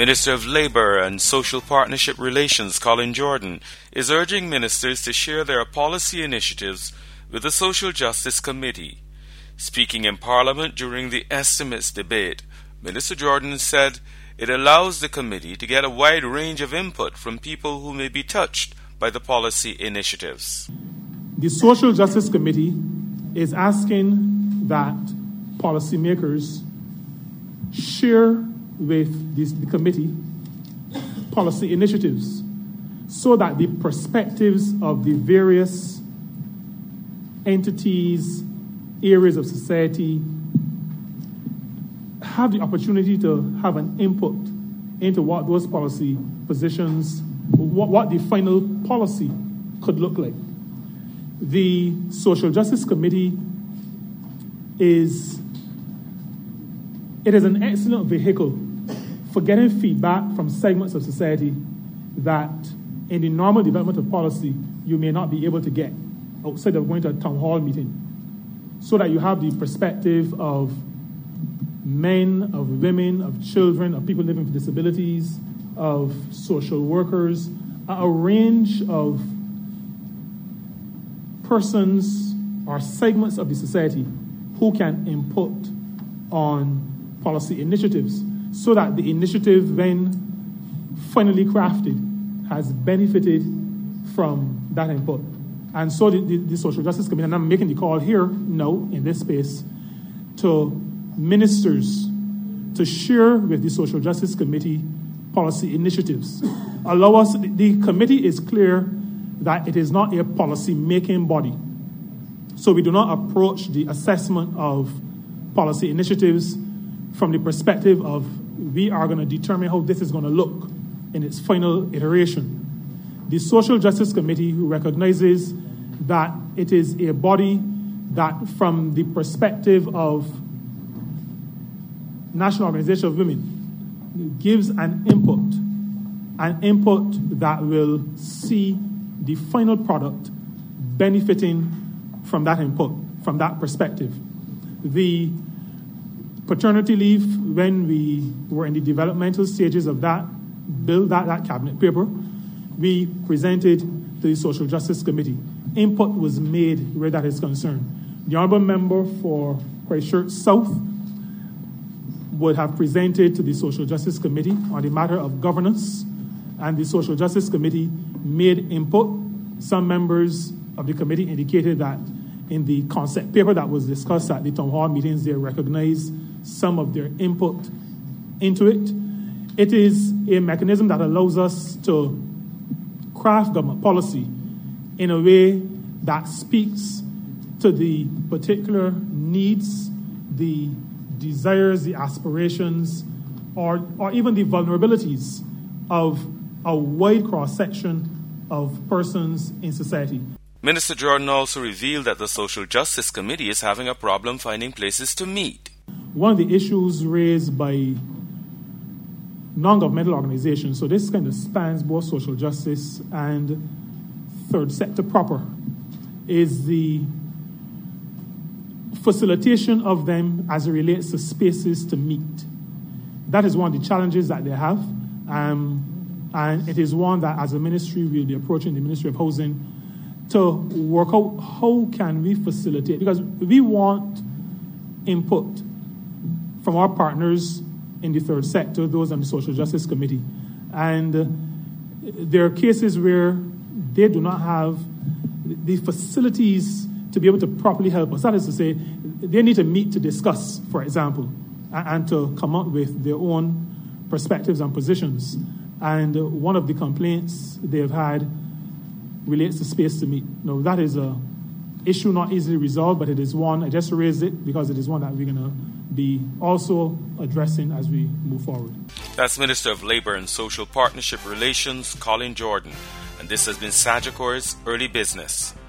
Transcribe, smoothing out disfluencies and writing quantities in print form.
Minister of Labour and Social Partnership Relations, Colin Jordan, is urging ministers to share their policy initiatives with the Social Justice Committee. Speaking in Parliament during the estimates debate, Minister Jordan said it allows the committee to get a wide range of input from people who may be touched by the policy initiatives. The Social Justice Committee is asking that policymakers share with the committee policy initiatives so that the perspectives of the various entities, areas of society have the opportunity to have an input into what those policy positions, what the final policy could look like. The Social Justice Committee is an excellent vehicle for getting feedback from segments of society that in the normal development of policy you may not be able to get outside of going to a town hall meeting, so that you have the perspective of men, of women, of children, of people living with disabilities, of social workers, a range of persons or segments of the society who can input on policy initiatives, so that the initiative, when finally crafted, has benefited from that input. And so the Social Justice Committee, and I'm making the call here now in this space, to ministers to share with the Social Justice Committee policy initiatives. The committee is clear that it is not a policy-making body. So we do not approach the assessment of policy initiatives from the perspective of we are going to determine how this is going to look in its final iteration. The Social Justice Committee recognizes that it is a body that, from the perspective of National Organization of Women, gives an input that will see the final product benefiting from that input, from that perspective. The paternity leave, when we were in the developmental stages of that bill, that cabinet paper, we presented to the Social Justice Committee. Input was made where that is concerned. The Honourable Member for Christchurch South would have presented to the Social Justice Committee on the matter of governance, and the Social Justice Committee made input. Some members of the committee indicated that in the concept paper that was discussed at the town hall meetings, they recognized some of their input into it. It is a mechanism that allows us to craft government policy in a way that speaks to the particular needs, the desires, the aspirations, or even the vulnerabilities of a wide cross-section of persons in society. Minister Jordan also revealed that the Social Justice Committee is having a problem finding places to meet. One of the issues raised by non-governmental organizations, so this kind of spans both social justice and third sector proper, is the facilitation of them as it relates to spaces to meet. That is one of the challenges that they have, and it is one that as a ministry we'll be approaching the Ministry of Housing to work out how can we facilitate, because we want input from our partners in the third sector, those on the Social Justice Committee. And there are cases where they do not have the facilities to be able to properly help us. That is to say, they need to meet to discuss, for example, and to come up with their own perspectives and positions. And one of the complaints they have had relates to space to meet. Now, that is an issue not easily resolved, but it is one, I just raised it because it is one that we're going to be also addressing as we move forward. That's Minister of Labour and Social Partnership Relations, Colin Jordan. And this has been Sagicor's Early Business.